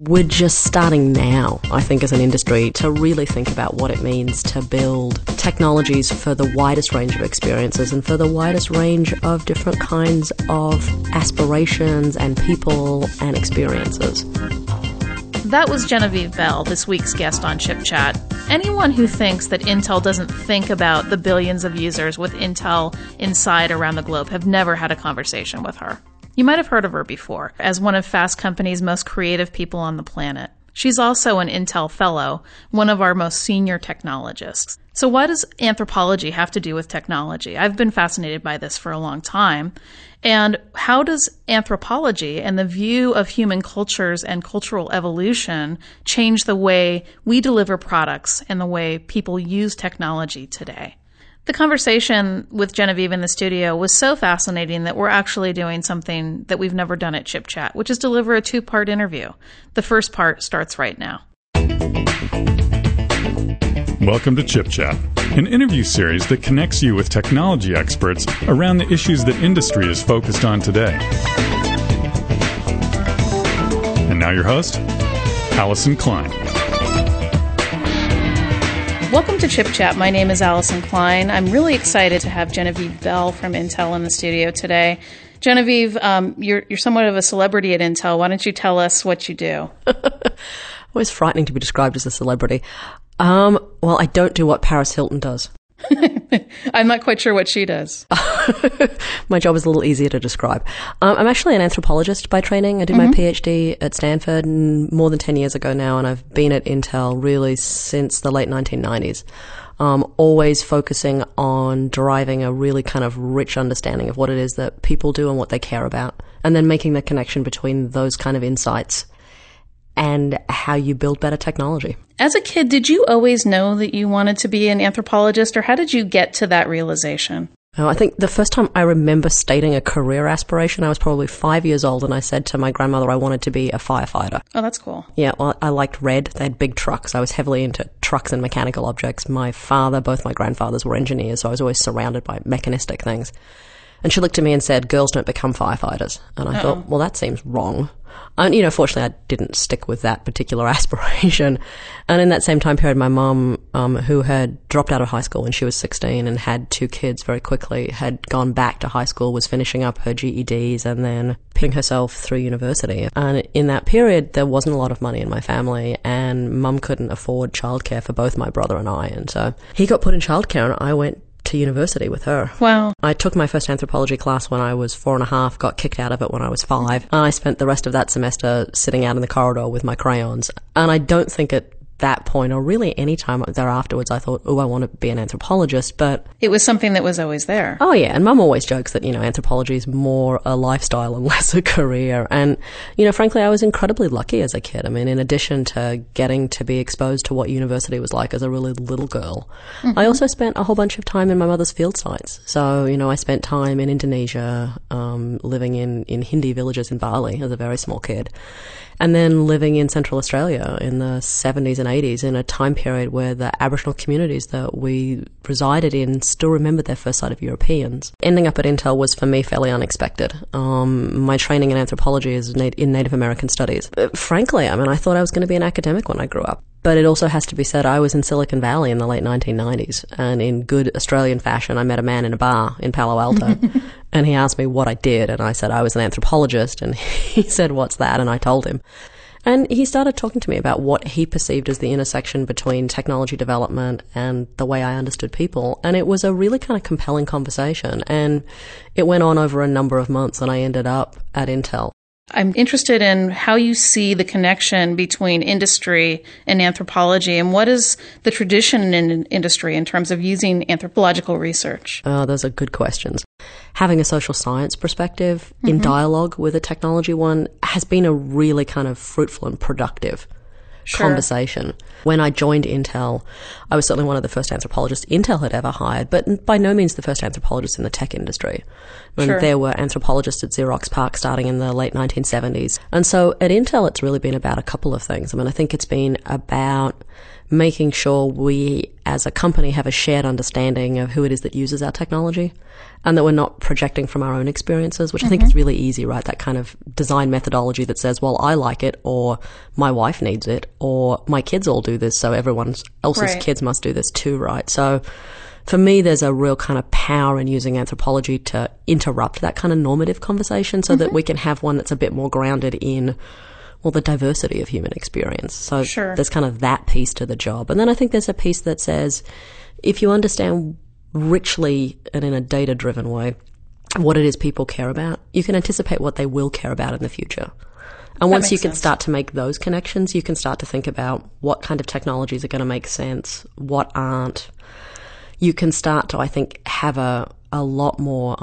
We're just starting now, I think, as an industry to really think about what it means to build technologies for the widest range of experiences and for the widest range of different kinds of aspirations and people and experiences. That was Genevieve Bell, this week's guest on Chip Chat. Anyone who thinks that Intel doesn't think about the billions of users with Intel Inside around the globe have never had a conversation with her. You might have heard of her before as one of Fast Company's most creative people on the planet. She's also an Intel Fellow, one of our most senior technologists. So why does anthropology have to do with technology? I've been fascinated by this for a long time. And how does anthropology and the view of human cultures and cultural evolution change the way we deliver products and the way people use technology today? The conversation with Genevieve in the studio was so fascinating that we're actually doing something that we've never done at Chip Chat, which is deliver a two-part interview. The first part starts right now. Welcome to Chip Chat, an interview series that connects you with technology experts around the issues that industry is focused on today. And now your host, Allison Klein. Welcome to Chip Chat. My name is Allison Klein. I'm really excited to have Genevieve Bell from Intel in the studio today. Genevieve, you're somewhat of a celebrity at Intel. Why don't you tell us what you do? Always frightening to be described as a celebrity. Well, I don't do what Paris Hilton does. I'm not quite sure what she does. My job is a little easier to describe. I'm actually an anthropologist by training. I did my PhD at Stanford more than 10 years ago now, and I've been at Intel really since the late 1990s, always focusing on deriving a really kind of rich understanding of what it is that people do and what they care about, and then making the connection between those kind of insights and how you build better technology. As a kid, did you always know that you wanted to be an anthropologist, or how did you get to that realization? Oh, I think the first time I remember stating a career aspiration, I was probably 5 years old, and I said to my grandmother I wanted to be a firefighter. Oh, that's cool. Yeah, well, I liked red. They had big trucks. I was heavily into trucks and mechanical objects. My father, both my grandfathers were engineers, so I was always surrounded by mechanistic things. And she looked at me and said, "Girls don't become firefighters." And I thought, well, that seems wrong. And, fortunately, I didn't stick with that particular aspiration. And in that same time period, my mum, who had dropped out of high school when she was 16 and had 2 kids very quickly, had gone back to high school, was finishing up her GEDs and then putting herself through university. And in that period, there wasn't a lot of money in my family, and Mum couldn't afford childcare for both my brother and I. And so he got put in childcare, and I went to university with her. Wow. I took my first anthropology class when I was 4.5, got kicked out of it when I was 5, and I spent the rest of that semester sitting out in the corridor with my crayons. And I don't think at that point, or really any time thereafterwards, I thought, I want to be an anthropologist, but it was something that was always there. Oh yeah, and Mum always jokes that, anthropology is more a lifestyle and less a career. And, frankly, I was incredibly lucky as a kid. I mean, in addition to getting to be exposed to what university was like as a really little girl, I also spent a whole bunch of time in my mother's field sites. So, I spent time in Indonesia, living in Hindi villages in Bali as a very small kid, and then living in Central Australia in the 70s and 80s in a time period where the Aboriginal communities that we resided in still remembered their first sight of Europeans. Ending up at Intel was, for me, fairly unexpected. My training in anthropology is in Native American studies. Frankly, I thought I was going to be an academic when I grew up. But it also has to be said, I was in Silicon Valley in the late 1990s, and in good Australian fashion, I met a man in a bar in Palo Alto, and he asked me what I did, and I said I was an anthropologist, and he said, "What's that?" And I told him. And he started talking to me about what he perceived as the intersection between technology development and the way I understood people. And it was a really kind of compelling conversation. And it went on over a number of months, and I ended up at Intel. I'm interested in how you see the connection between industry and anthropology, and what is the tradition in industry in terms of using anthropological research? Those are good questions. Having a social science perspective in dialogue with a technology one has been a really kind of fruitful and productive conversation. When I joined Intel, I was certainly one of the first anthropologists Intel had ever hired, but by no means the first anthropologist in the tech industry. There were anthropologists at Xerox PARC starting in the late 1970s. And so at Intel, it's really been about a couple of things. I think it's been about making sure we as a company have a shared understanding of who it is that uses our technology, and that we're not projecting from our own experiences, which I think is really easy, right? That kind of design methodology that says, well, I like it, or my wife needs it, or my kids all do this, so everyone else's kids must do this too, right? So for me, there's a real kind of power in using anthropology to interrupt that kind of normative conversation so that we can have one that's a bit more grounded in, well, the diversity of human experience. So there's kind of that piece to the job. And then I think there's a piece that says, if you understand richly and in a data-driven way what it is people care about, you can anticipate what they will care about in the future. And once you can start to make those connections, you can start to think about what kind of technologies are going to make sense, what aren't. You can start to, I think, have a lot more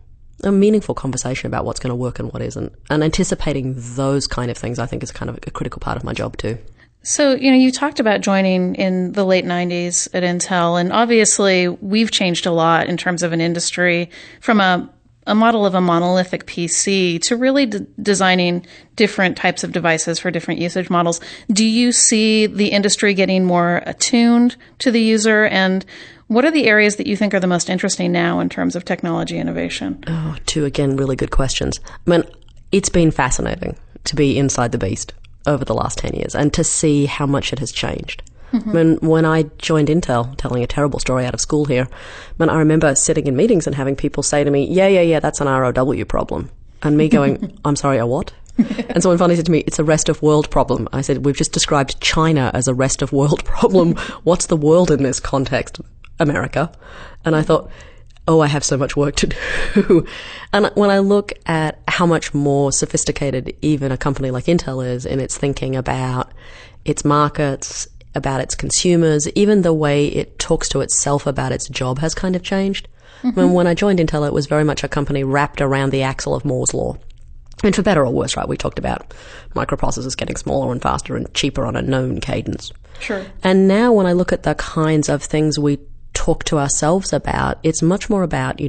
a meaningful conversation about what's going to work and what isn't. And anticipating those kind of things, I think, is kind of a critical part of my job too. So, you talked about joining in the late 90s at Intel, and obviously we've changed a lot in terms of an industry from a model of a monolithic PC to really designing different types of devices for different usage models. Do you see the industry getting more attuned to the user, and what are the areas that you think are the most interesting now in terms of technology innovation? Oh, two, again, really good questions. I mean, it's been fascinating to be inside the beast over the last 10 years and to see how much it has changed. When I joined Intel, telling a terrible story out of school here, I remember sitting in meetings and having people say to me, yeah, that's an ROW problem. And me going, I'm sorry, a what? And someone finally said to me, it's a rest of world problem. I said, we've just described China as a rest of world problem. What's the world in this context? America. And I thought, I have so much work to do. And when I look at how much more sophisticated even a company like Intel is in its thinking about its markets, about its consumers, even the way it talks to itself about its job has kind of changed. When I joined Intel, it was very much a company wrapped around the axle of Moore's law. And for better or worse, right, we talked about microprocessors getting smaller and faster and cheaper on a known cadence. Sure. And now when I look at the kinds of things we talk to ourselves about, it's much more about,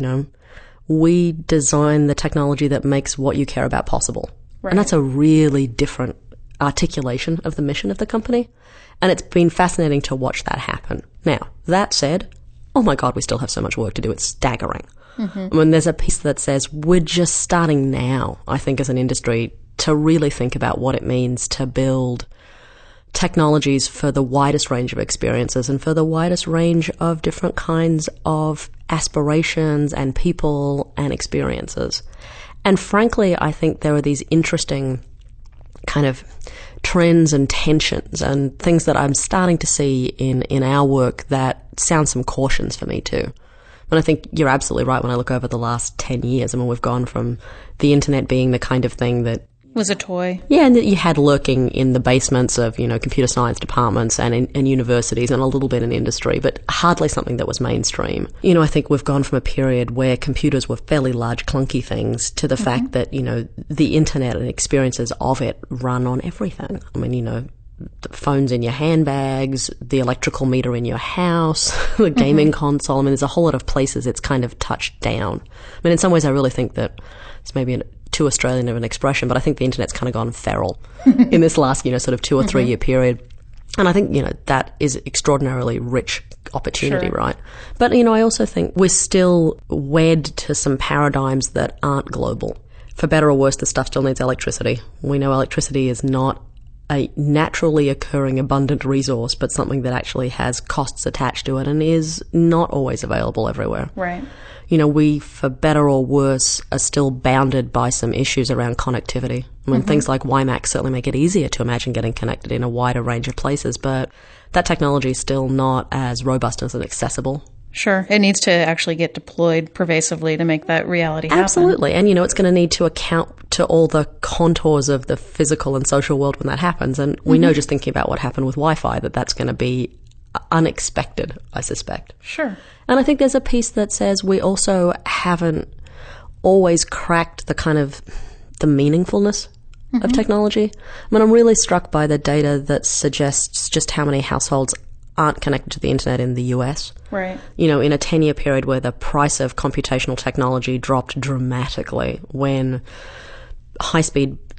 we design the technology that makes what you care about possible. Right. And that's a really different articulation of the mission of the company. And it's been fascinating to watch that happen. Now, that said, oh my God, we still have so much work to do. It's staggering. I mean, there's a piece that says we're just starting now, I think, as an industry to really think about what it means to build technologies for the widest range of experiences and for the widest range of different kinds of aspirations and people and experiences. And frankly, I think there are these interesting kind of trends and tensions and things that I'm starting to see in our work that sound some cautions for me too. And I think you're absolutely right when I look over the last 10 years. I mean, we've gone from the internet being the kind of thing that was a toy. Yeah, and that you had lurking in the basements of, computer science departments and in universities and a little bit in industry, but hardly something that was mainstream. I think we've gone from a period where computers were fairly large, clunky things to the fact that, the internet and experiences of it run on everything. I mean, the phones in your handbags, the electrical meter in your house, the gaming console. I mean, there's a whole lot of places it's kind of touched down. I mean, in some ways, I really think that it's maybe too Australian of an expression, but I think the internet's kind of gone feral in this last, sort of 2 or 3 year period. And I think, that is extraordinarily rich opportunity, right? But, I also think we're still wed to some paradigms that aren't global. For better or worse, the stuff still needs electricity. We know electricity is not a naturally occurring abundant resource, but something that actually has costs attached to it and is not always available everywhere. Right. We, for better or worse, are still bounded by some issues around connectivity. I mean, things like WiMAX certainly make it easier to imagine getting connected in a wider range of places, but that technology is still not as robust as accessible. Sure. It needs to actually get deployed pervasively to make that reality happen. Absolutely. And, it's going to need to account to all the contours of the physical and social world when that happens. And we know just thinking about what happened with Wi-Fi that that's going to be unexpected, I suspect. Sure. And I think there's a piece that says we also haven't always cracked the kind of the meaningfulness of technology. I mean, I'm really struck by the data that suggests just how many households aren't connected to the internet in the US. Right. In a 10-year period where the price of computational technology dropped dramatically, when high-speed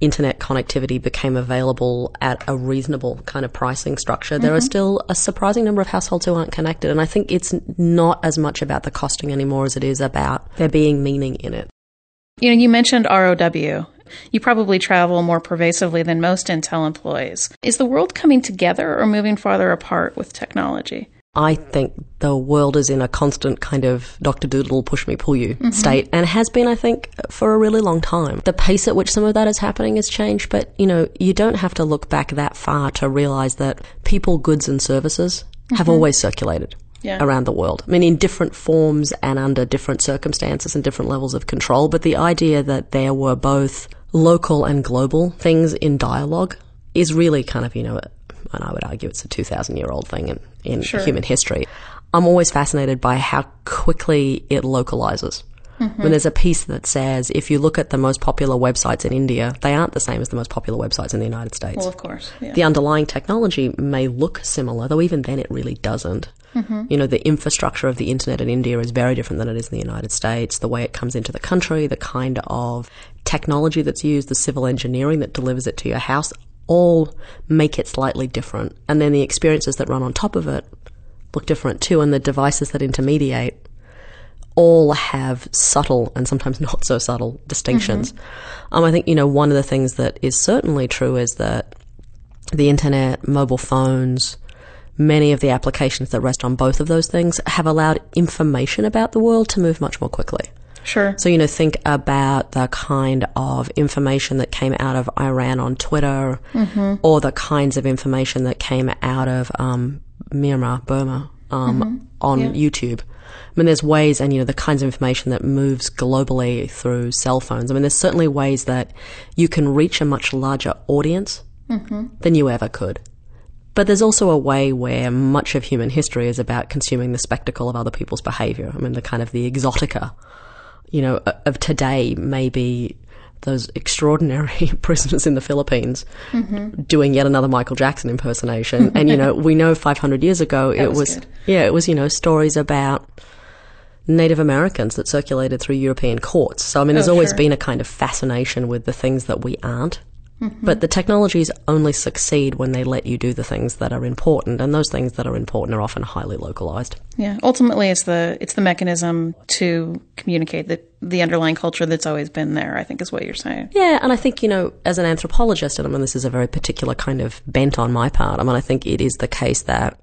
internet connectivity became available at a reasonable kind of pricing structure, there are still a surprising number of households who aren't connected. And I think it's not as much about the costing anymore as it is about there being meaning in it. You mentioned ROW. You probably travel more pervasively than most Intel employees. Is the world coming together or moving farther apart with technology? I think the world is in a constant kind of Dr. Doodle push me, pull you state, and has been, I think, for a really long time. The pace at which some of that is happening has changed, but, you don't have to look back that far to realize that people, goods and services have always circulated around the world. I mean, in different forms and under different circumstances and different levels of control, but the idea that there were both local and global things in dialogue is really kind of, and I would argue it's a 2,000-year-old thing in human history. I'm always fascinated by how quickly it localizes. When there's a piece that says, if you look at the most popular websites in India, they aren't the same as the most popular websites in the United States. Well, of course. Yeah. The underlying technology may look similar, though even then it really doesn't. The infrastructure of the internet in India is very different than it is in the United States. The way it comes into the country, the kind of technology that's used, the civil engineering that delivers it to your house, all make it slightly different. And then the experiences that run on top of it look different too, and the devices that intermediate all have subtle and sometimes not so subtle distinctions. I think, one of the things that is certainly true is that the internet, mobile phones, many of the applications that rest on both of those things have allowed information about the world to move much more quickly. Sure. So, think about the kind of information that came out of Iran on Twitter, or the kinds of information that came out of Myanmar, Burma, on YouTube. I mean, there's ways, and, the kinds of information that moves globally through cell phones. I mean, there's certainly ways that you can reach a much larger audience than you ever could. But there's also a way where much of human history is about consuming the spectacle of other people's behavior. I mean, the kind of the exotica, of today may be those extraordinary prisoners in the Philippines doing yet another Michael Jackson impersonation. And, we know 500 years ago it was stories about Native Americans that circulated through European courts. So, I mean, there's always been a kind of fascination with the things that we aren't. But the technologies only succeed when they let you do the things that are important, and those things that are important are often highly localized. Yeah, ultimately it's the mechanism to communicate the underlying culture that's always been there, I think is what you're saying. Yeah, and I think, as an anthropologist, and I mean, this is a very particular kind of bent on my part, I mean, I think it is the case that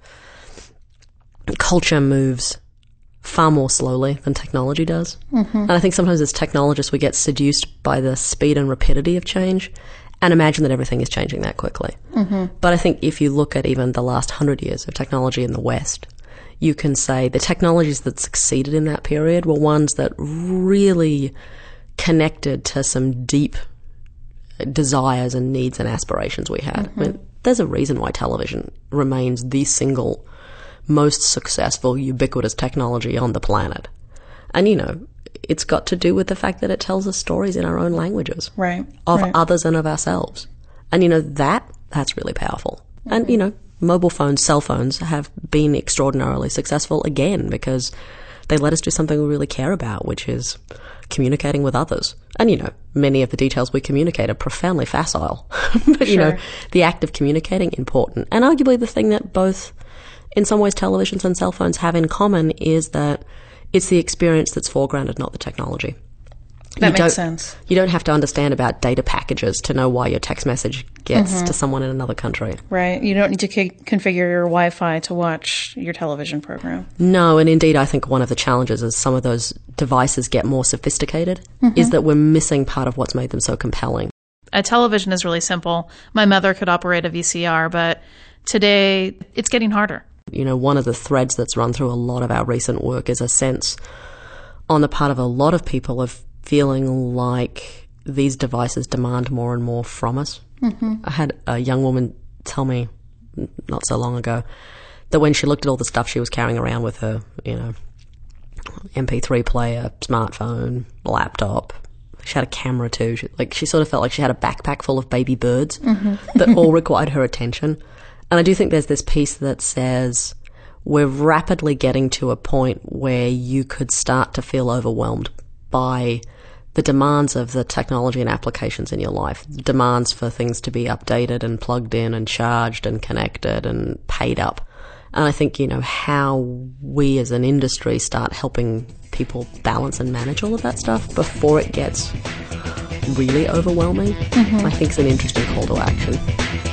culture moves far more slowly than technology does. And I think sometimes as technologists we get seduced by the speed and rapidity of change and imagine that everything is changing that quickly. But I think if you look at even the last 100 years of technology in the West, you can say the technologies that succeeded in that period were ones that really connected to some deep desires and needs and aspirations we had. I mean, there's a reason why television remains the single most successful, ubiquitous technology on the planet. And, it's got to do with the fact that it tells us stories in our own languages. Of others and of ourselves. And, that's really powerful. And, mobile phones, cell phones have been extraordinarily successful again because they let us do something we really care about, which is communicating with others. And, many of the details we communicate are profoundly facile. But, the act of communicating, important. And arguably the thing that both, in some ways, televisions and cell phones have in common is that it's the experience that's foregrounded, not the technology. That makes sense. You don't have to understand about data packages to know why your text message gets to someone in another country. Right. You don't need to configure your Wi-Fi to watch your television program. No, and indeed I think one of the challenges as some of those devices get more sophisticated is that we're missing part of what's made them so compelling. A television is really simple. My mother could operate a VCR, but today it's getting harder. One of the threads that's run through a lot of our recent work is a sense on the part of a lot of people of feeling like these devices demand more and more from us. I had a young woman tell me not so long ago that when she looked at all the stuff she was carrying around with her, MP3 player, smartphone, laptop, she had a camera too. She sort of felt like she had a backpack full of baby birds that all required her attention. And I do think there's this piece that says we're rapidly getting to a point where you could start to feel overwhelmed by the demands of the technology and applications in your life, the demands for things to be updated and plugged in and charged and connected and paid up. And I think, how we as an industry start helping people balance and manage all of that stuff before it gets really overwhelming, I think is an interesting call to action.